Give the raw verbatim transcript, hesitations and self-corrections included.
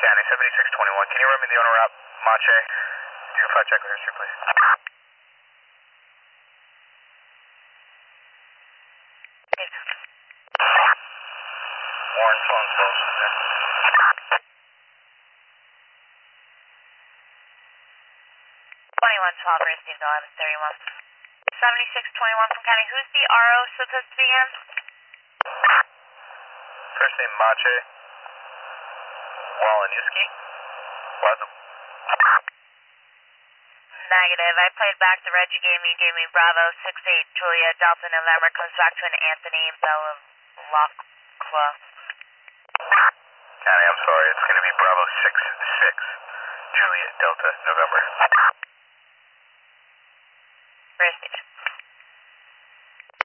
County seventy-six twenty-one, can you run me the owner route, Mache, two five check with history, please? Warren, phone close. twenty-one twelve, received eleven thirty-one. seventy-six twenty-one from County. Who's the R O supposed to be in? First name Mache. Waleniewski. Plaza. Negative. I played back the reg you gave me. You gave me Bravo six eight Julia Delta November. Comes back to an Anthony Bella Lacqua. County, I'm sorry. It's going to be Bravo six six Julia Delta November.